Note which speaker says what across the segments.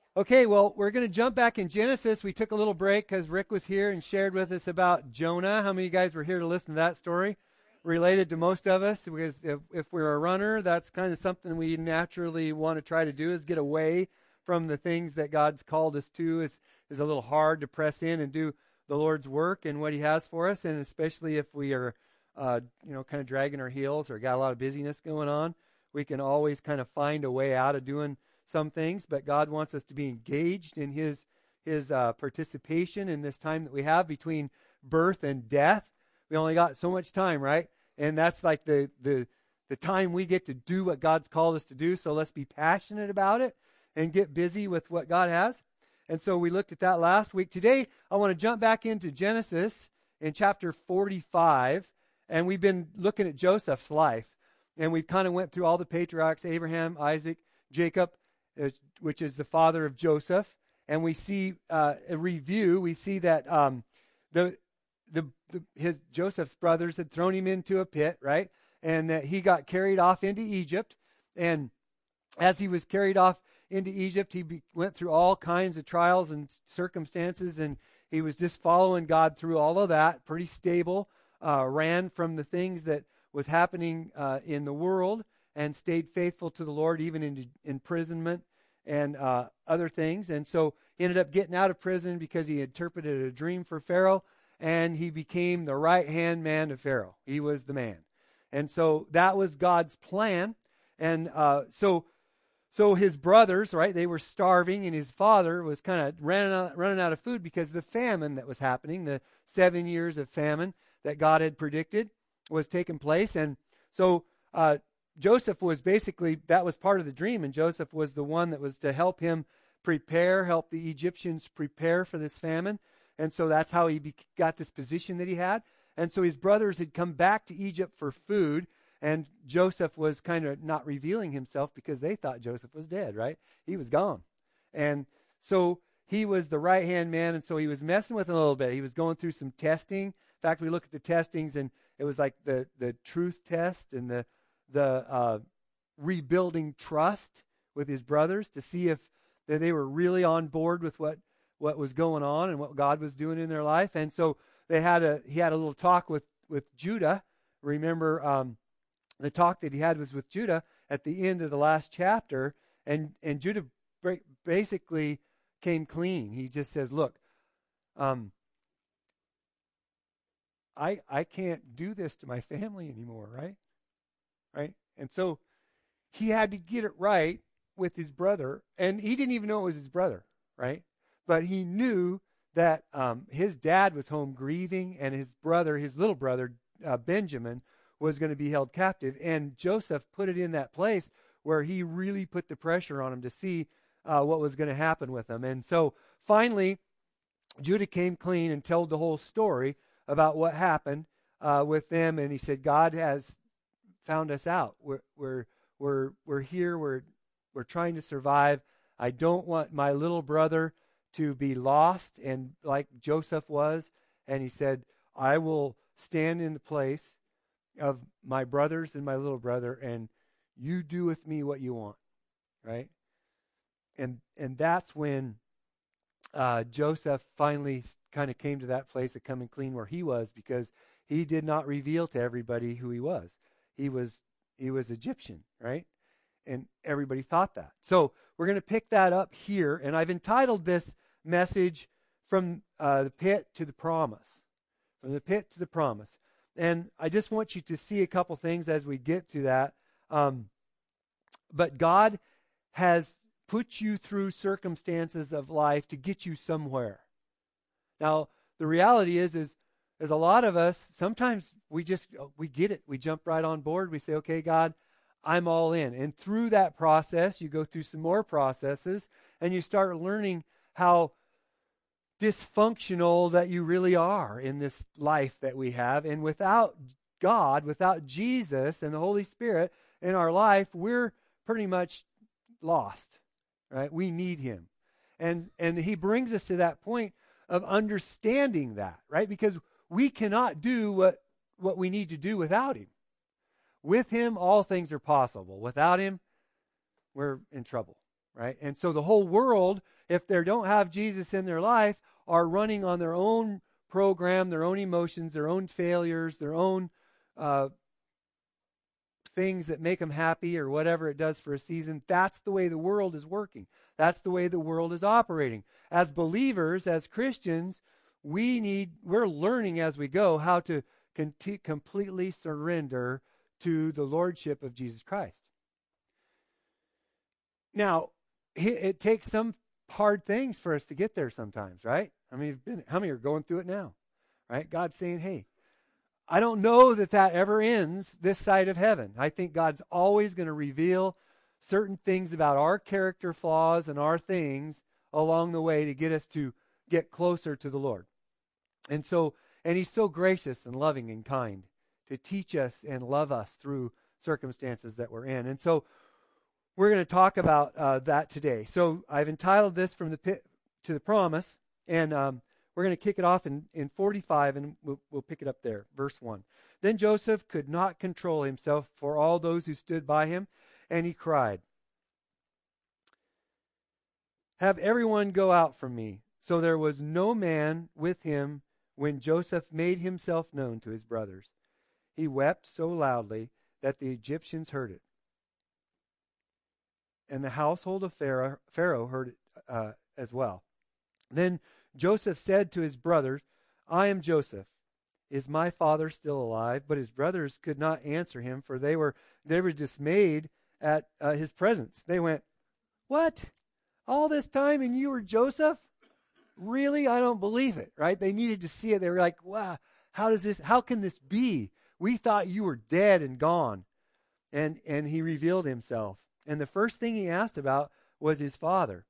Speaker 1: Okay, well, we're going to jump back in Genesis. We took a little break because Rick was here and shared with us about Jonah. How many of you guys were here to listen to that story? Related to most of us, because if we're a runner, that's kind of something we naturally want to try to do, is get away from the things that God's called us to. It's a little hard to press in and do the Lord's work and what He has for us, and especially if we are, kind of dragging our heels or got a lot of busyness going on, we can always kind of find a way out of doing some things, but God wants us to be engaged in His participation in this time that we have between birth and death. We only got so much time, right? And that's like the time we get to do what God's called us to do. So let's be passionate about it and get busy with what God has. And so we looked at that last week. Today, I want to jump back into Genesis in chapter 45, and we've been looking at Joseph's life. And we've kind of went through all the patriarchs, Abraham, Isaac, Jacob, which is the father of Joseph, and we see a review. We see that Joseph's brothers had thrown him into a pit, right, and that he got carried off into Egypt. And as he was carried off into Egypt, he went through all kinds of trials and circumstances, and he was just following God through all of that. Pretty stable, ran from the things that was happening in the world, and stayed faithful to the Lord even in imprisonment and other things. And so he ended up getting out of prison because he interpreted a dream for Pharaoh, and he became the right-hand man of Pharaoh. He was the man. And so that was God's plan. And so his brothers, right, they were starving, and his father was kind of running out of food because of the famine that was happening. The 7 years of famine that God had predicted was taking place. And so Joseph was basically, that was part of the dream, and Joseph was the one that was to help him help the Egyptians prepare for this famine. And so that's how he got this position that he had. And so his brothers had come back to Egypt for food, and Joseph was kind of not revealing himself because they thought Joseph was dead, right? He was gone. And so he was the right-hand man, and so he was messing with him a little bit. He was going through some testing. In fact, we look at the testings, and it was like the truth test and the rebuilding trust with his brothers to see if they were really on board with what was going on and what God was doing in their life. And so he had a little talk with Judah. Remember, the talk that he had was with Judah at the end of the last chapter, and Judah basically came clean. He just says, look, I can't do this to my family anymore, right? And so he had to get it right with his brother, and he didn't even know it was his brother, right? But he knew that his dad was home grieving, and his little brother, Benjamin, was going to be held captive. And Joseph put it in that place where he really put the pressure on him to see what was going to happen with him. And so finally, Judah came clean and told the whole story about what happened with them. And he said, God has found us out. We're here. We're trying to survive. I don't want my little brother to be lost, and like Joseph was. And he said, I will stand in the place of my brothers and my little brother, and you do with me what you want, right? And that's when Joseph finally kind of came to that place of coming clean where he was, because he did not reveal to everybody who he was. He was Egyptian, right? And everybody thought that. So we're going to pick that up here, and I've entitled this message From the Pit to the Promise. From the Pit to the Promise. And I just want you to see a couple things as we get to that. But God has put you through circumstances of life to get you somewhere. Now, the reality is a lot of us, sometimes we get it. We jump right on board. We say, okay, God, I'm all in. And through that process, you go through some more processes, and you start learning how dysfunctional that you really are in this life that we have. And without God, without Jesus and the Holy Spirit in our life, we're pretty much lost, right? We need Him. And He brings us to that point of understanding that, right? Because we cannot do what we need to do without Him. With Him, all things are possible. Without Him, we're in trouble, right? And so the whole world, if they don't have Jesus in their life, are running on their own program, their own emotions, their own failures, their own things that make them happy or whatever it does for a season. That's the way the world is working. That's the way the world is operating. As believers, as Christians, we're learning as we go how to completely surrender to the lordship of Jesus Christ. Now, it takes some hard things for us to get there sometimes, right? I mean, how many are going through it now, right? God's saying, hey, I don't know that ever ends this side of heaven. I think God's always going to reveal certain things about our character flaws and our things along the way to get us to get closer to the Lord. And He's so gracious and loving and kind to teach us and love us through circumstances that we're in. And so we're going to talk about that today. So I've entitled this From the Pit to the Promise, and we're going to kick it off in 45, and we'll pick it up there, verse 1. Then Joseph could not control himself for all those who stood by him, and he cried, "Have everyone go out from me." So there was no man with him when Joseph made himself known to his brothers. He wept so loudly that the Egyptians heard it. And the household of Pharaoh heard it as well. Then Joseph said to his brothers, "I am Joseph. Is my father still alive?" But his brothers could not answer him, for they were dismayed at his presence. They went, "What? All this time and you were Joseph? Really? I don't believe it," right? They needed to see it. They were like, "Wow, how can this be? We thought you were dead and gone." And he revealed himself. And the first thing he asked about was his father.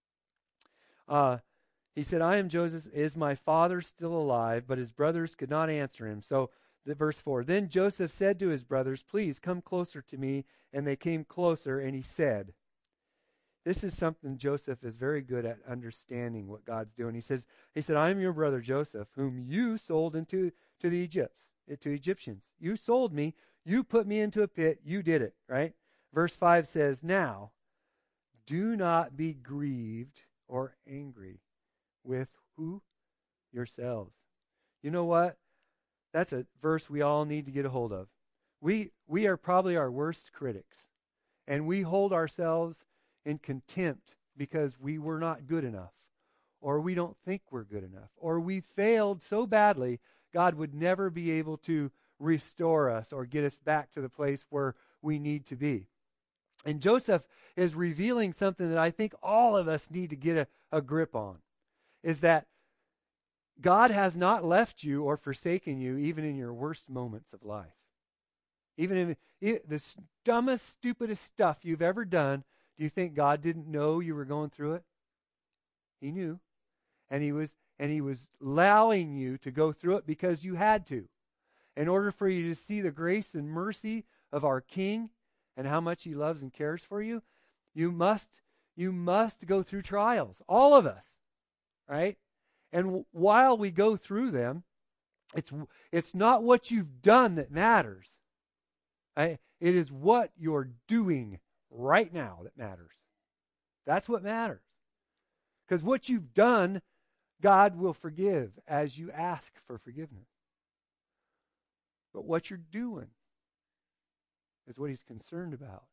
Speaker 1: He said, "I am Joseph. Is my father still alive?" But his brothers could not answer him. So verse 4, then Joseph said to his brothers, "Please come closer to me." And they came closer, and he said, this is something Joseph is very good at understanding what God's doing. He said, "I am your brother Joseph, whom you sold to the Egyptians. You sold me. You put me into a pit. You did it," right? Verse 5 says, "Now, do not be grieved or angry with who? Yourselves." You know what? That's a verse we all need to get a hold of. We are probably our worst critics, and we hold ourselves in contempt because we were not good enough, or we don't think we're good enough, or we failed so badly God would never be able to restore us or get us back to the place where we need to be. And Joseph is revealing something that I think all of us need to get a grip on, is that God has not left you or forsaken you even in your worst moments of life. Even in the dumbest, stupidest stuff you've ever done, do you think God didn't know you were going through it? He knew. And he was allowing you to go through it because you had to. In order for you to see the grace and mercy of our King and how much he loves and cares for you, you must go through trials. All of us, right? And while we go through them, it's not what you've done that matters. Right? It is what you're doing right now that matters. That's what matters. Because what you've done, God will forgive as you ask for forgiveness. But what you're doing is what he's concerned about.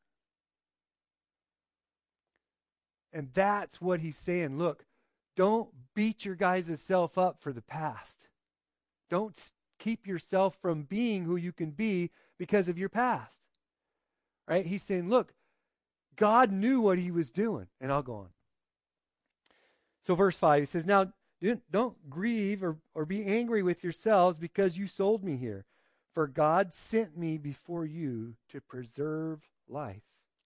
Speaker 1: And that's what he's saying. Look, don't beat your guys' self up for the past. Don't keep yourself from being who you can be because of your past. Right? He's saying, look, God knew what he was doing. And I'll go on. So verse 5, he says, "Now don't grieve or be angry with yourselves because you sold me here. For God sent me before you to preserve life."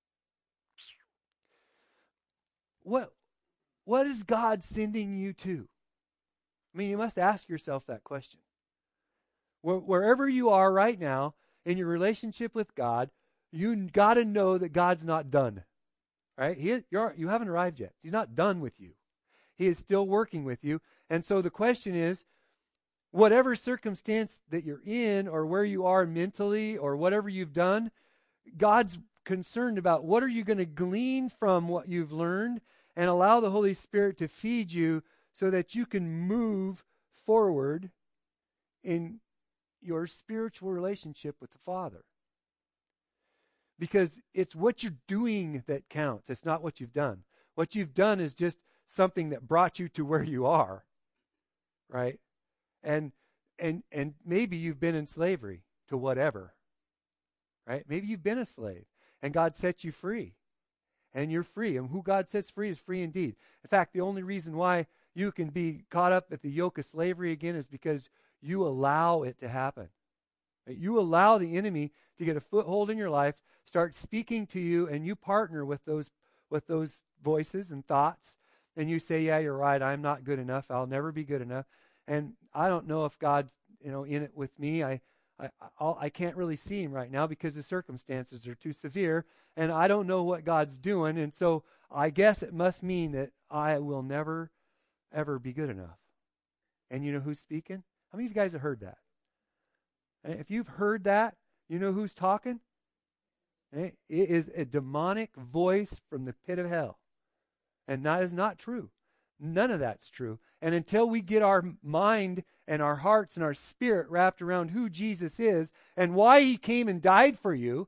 Speaker 1: What is God sending you to? I mean, you must ask yourself that question. Wherever you are right now in your relationship with God, you got to know that God's not done. Right? You haven't arrived yet. He's not done with you. He is still working with you. And so the question is, whatever circumstance that you're in or where you are mentally or whatever you've done, God's concerned about what are you going to glean from what you've learned, and allow the Holy Spirit to feed you so that you can move forward in your spiritual relationship with the Father. Because it's what you're doing that counts. It's not what you've done. What you've done is just something that brought you to where you are, right? And maybe you've been in slavery to whatever, right? Maybe you've been a slave, and God set you free, and you're free. And who God sets free is free indeed. In fact, the only reason why you can be caught up at the yoke of slavery again is because you allow it to happen. You allow the enemy to get a foothold in your life, start speaking to you, and you partner with those voices and thoughts, and you say, yeah, you're right, I'm not good enough, I'll never be good enough, and I don't know if God's in it with me. I can't really see him right now because the circumstances are too severe, and I don't know what God's doing, and so I guess it must mean that I will never, ever be good enough. And you know who's speaking? How many of you guys have heard that? If you've heard that, you know who's talking? It is a demonic voice from the pit of hell. And that is not true. None of that's true. And until we get our mind and our hearts and our spirit wrapped around who Jesus is and why he came and died for you,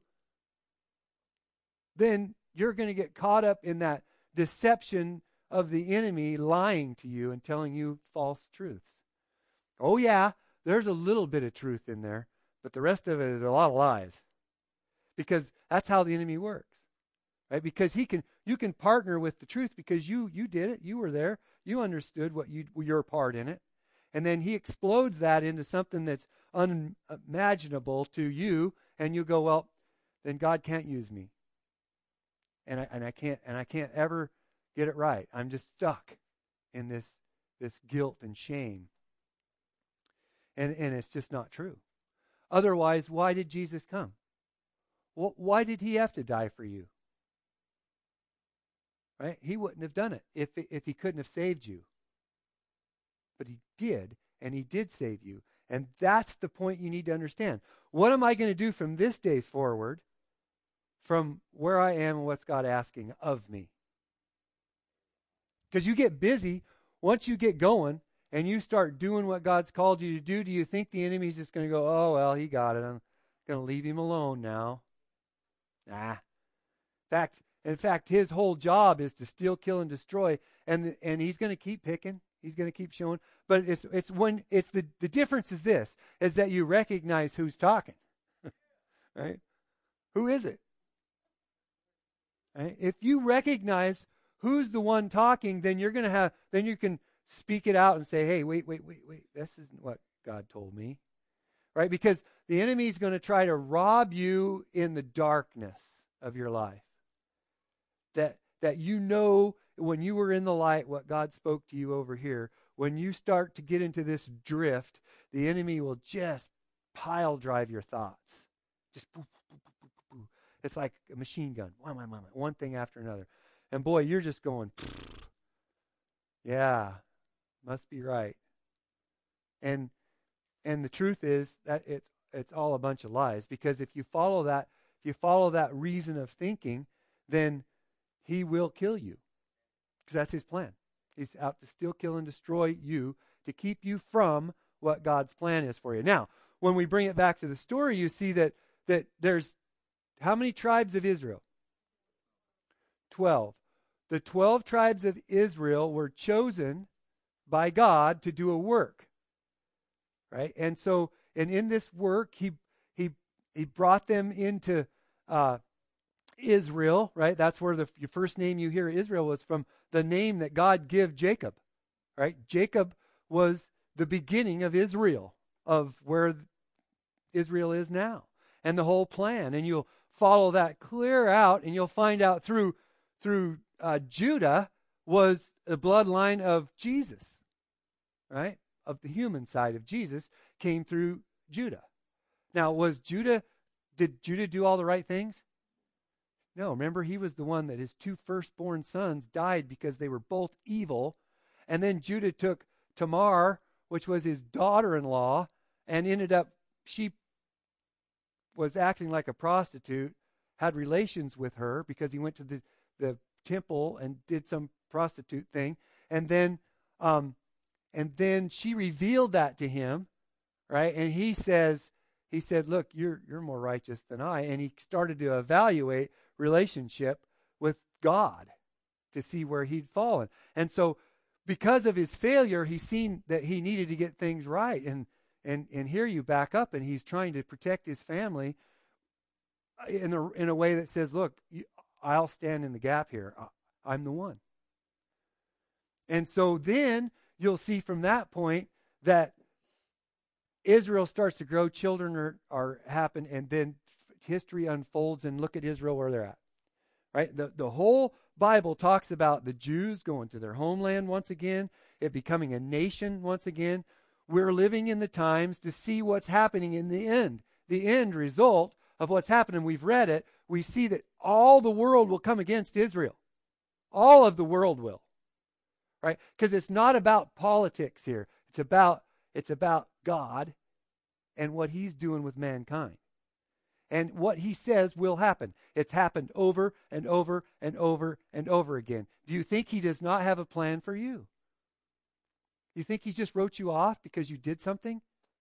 Speaker 1: then you're going to get caught up in that deception of the enemy lying to you and telling you false truths. Oh yeah, there's a little bit of truth in there, but the rest of it is a lot of lies. Because that's how the enemy works. Right? Because you can partner with the truth because you did it, you were there, you understood your part in it. And then he explodes that into something that's unimaginable to you, and you go, well, then God can't use me. And I can't ever get it right. I'm just stuck in this guilt and shame. And it's just not true. Otherwise, why did Jesus come? Why did he have to die for you? Right? He wouldn't have done it if he couldn't have saved you. But he did, and he did save you. And that's the point you need to understand. What am I going to do from this day forward, from where I am and what's God asking of me? Because you get busy, once you get going, and you start doing what God's called you to do you think the enemy's just going to go, oh, well, he got it, I'm going to leave him alone now? Nah. In fact, his whole job is to steal, kill, and destroy, and he's going to keep picking. He's going to keep showing. But the difference is this, is that you recognize who's talking. Right? Who is it? Right? If you recognize who's the one talking, then you can speak it out and say, hey, wait, this isn't what God told me. Right? Because the enemy is going to try to rob you in the darkness of your life. That you know when you were in the light what God spoke to you over here. When you start to get into this drift, the enemy will just pile drive your thoughts. Just boop, boop, boop, boop, boop. It's like a machine gun. One thing after another. And boy, you're just going, yeah, must be right. And the truth is that it's all a bunch of lies, because if you follow that reason of thinking, then he will kill you, because that's his plan. He's out to steal, kill, and destroy you, to keep you from what God's plan is for you. Now, when we bring it back to the story, you see that there's how many tribes of Israel? 12. The 12 tribes of Israel were chosen by God to do a work. Right? And so, and in this work, he brought them into Israel, right? That's where your first name you hear, Israel, was from the name that God gave Jacob, right? Jacob was the beginning of Israel, of where Israel is now, and the whole plan. And you'll follow that clear out, and you'll find out through Judah was the bloodline of Jesus, right? Of the human side of Jesus came through Judah. Now, did Judah do all the right things? No, remember, he was the one that his two firstborn sons died because they were both evil. And then Judah took Tamar, which was his daughter-in-law, and she was acting like a prostitute, had relations with her because he went to the temple and did some prostitute thing. And then she revealed that to him, right? And he said, look, you're more righteous than I. And he started to evaluate relationship with God to see where he'd fallen. And so because of his failure, he's seen that he needed to get things right. And here you back up, and he's trying to protect his family in a way that says, look, I'll stand in the gap here. I'm the one. And so then you'll see from that point that Israel starts to grow, children are happen, and then history unfolds, and look at Israel where they're at. Right? The whole Bible talks about the Jews going to their homeland once again, it becoming a nation once again. We're living in the times to see what's happening in the end. The end result of what's happening, we've read it, we see that all the world will come against Israel. All of the world will. Right? Because it's not about politics here. It's about God and what he's doing with mankind. And what he says will happen. It's happened over and over and over and over again. Do you think he does not have a plan for you? You think he just wrote you off because you did something?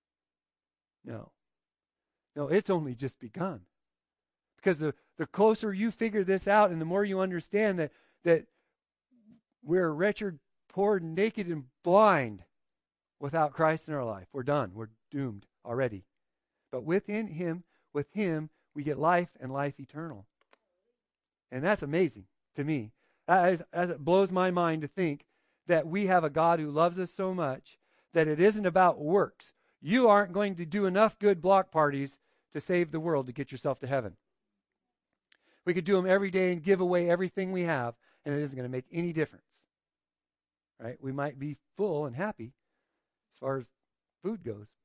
Speaker 1: No. No, it's only just begun. Because the closer you figure this out and the more you understand that we're wretched, poor, naked, and blind without Christ in our life. We're done. We're doomed already. But with him, we get life and life eternal. And that's amazing to me. As it blows my mind to think that we have a God who loves us so much that it isn't about works. You aren't going to do enough good block parties to save the world to get yourself to heaven. We could do them every day and give away everything we have, and it isn't going to make any difference. Right? We might be full and happy as far as food goes,